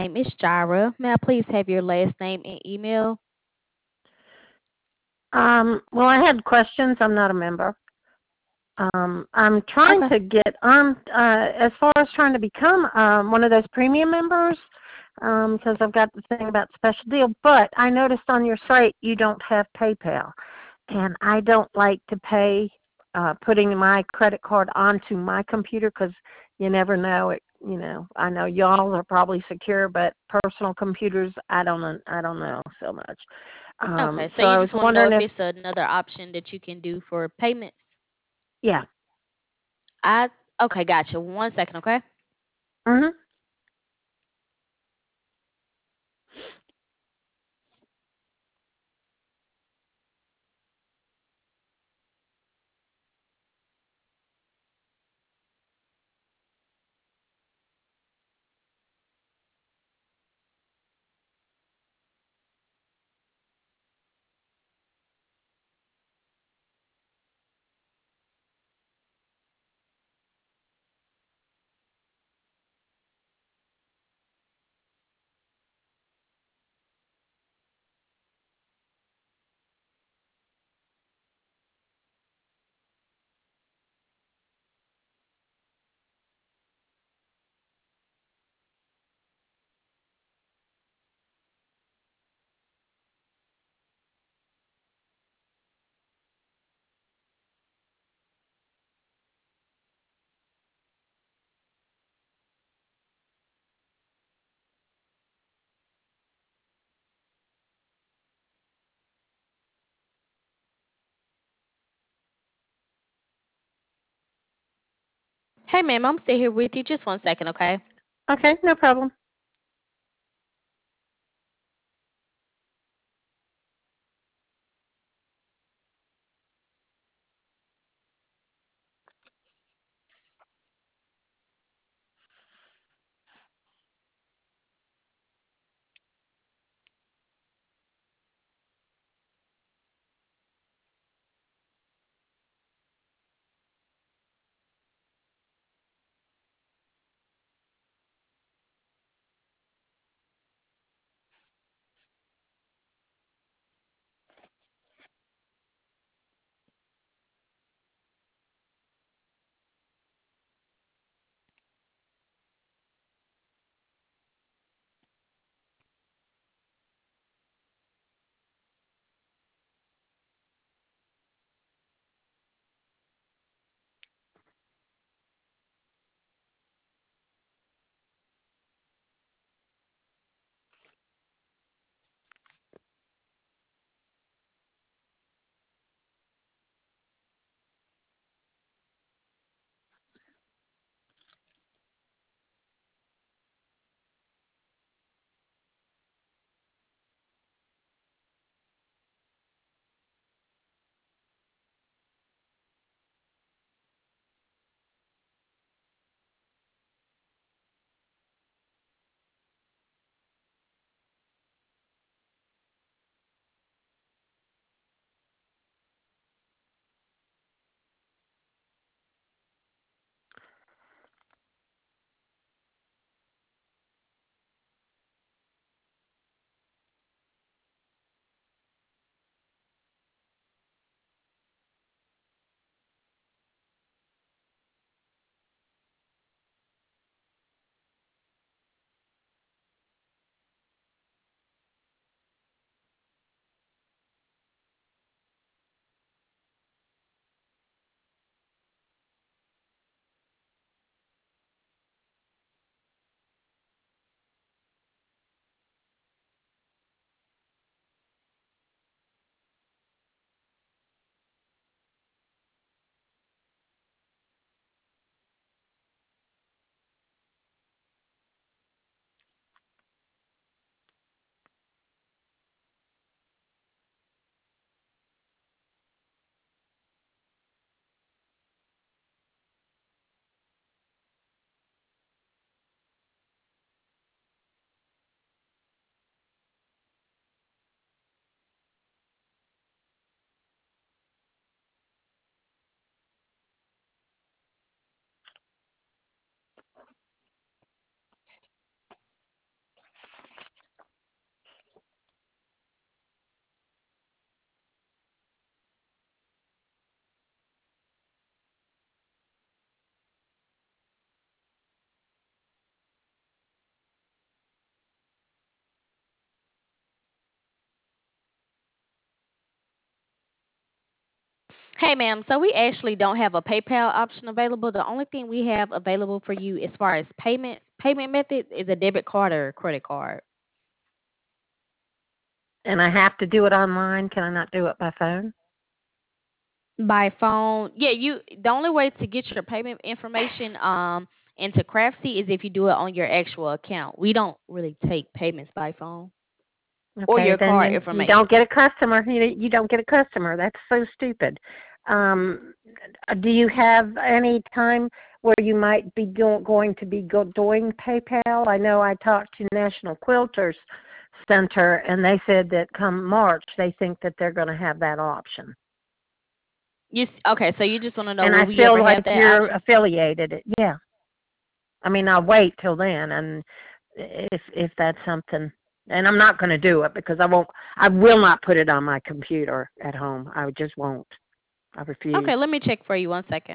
name is Jira. May I please have your last name and email? Well, I had questions. I'm not a member. I'm trying Okay. to get on, as far as trying to become one of those premium members, because I've got the thing about special deal. But I noticed on your site you don't have PayPal, and I don't like to pay putting my credit card onto my computer because you never know. I know y'all are probably secure, but personal computers, I don't know so much. Okay. So So you I was just want to know wondering if if, it's another option that you can do for payments? yeah. I okay, gotcha. 1 second, okay? Mhm. Hey ma'am, I'm still here with you. Just 1 second, okay? Okay, no problem. Hey, ma'am. So we actually don't have a PayPal option available. The only thing we have available for you as far as payment method is a debit card or a credit card. And I have to do it online. Can I not do it by phone? By phone, yeah. You the only way to get your payment information into Craftsy is if you do it on your actual account. We don't really take payments by phone or Okay, your then card you don't information. get a customer. You don't get a customer. That's so stupid. Um, do you have any time where you might be going to be doing PayPal? I know I talked to National Quilters Center, and they said that come March they think that they're going to have that option. Okay? So you just want to know And will I we feel ever like have that you're option? affiliated. Yeah. I mean, I'll wait till then, and if that's something, and I'm not going to do it because I will not put it on my computer at home. I just won't. I refuse. Okay, let me check for you 1 second.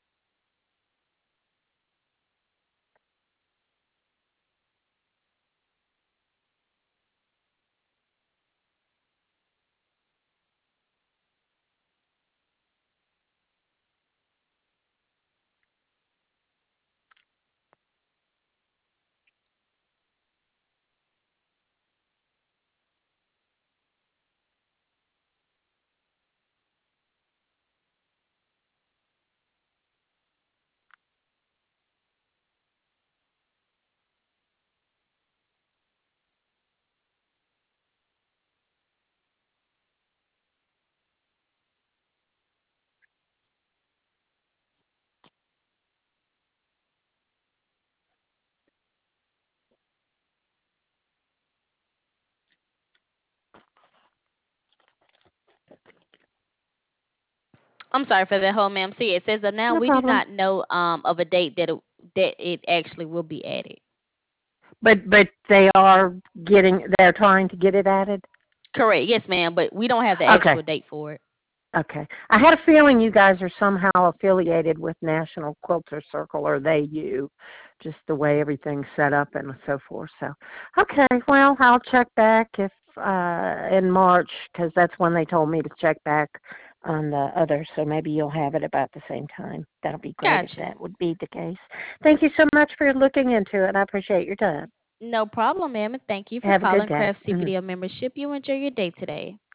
I'm sorry for that whole, ma'am. See, it says that now No we do problem. not know of a date that it actually will be added. But they're trying to get it added. Correct, yes, ma'am. But we don't have the Okay. actual date for it. Okay. I had a feeling you guys are somehow affiliated with National Quilter Circle, or you, just the way everything's set up and so forth. So, okay. Well, I'll check back if in March because that's when they told me to check back on the other. So maybe you'll have it about the same time. That'll be great if Gotcha. that would be the case. Thank you so much for looking into it. I appreciate your time. No problem, ma'am. And thank you for Have a good calling day. Craft CBDO membership. You enjoy your day today.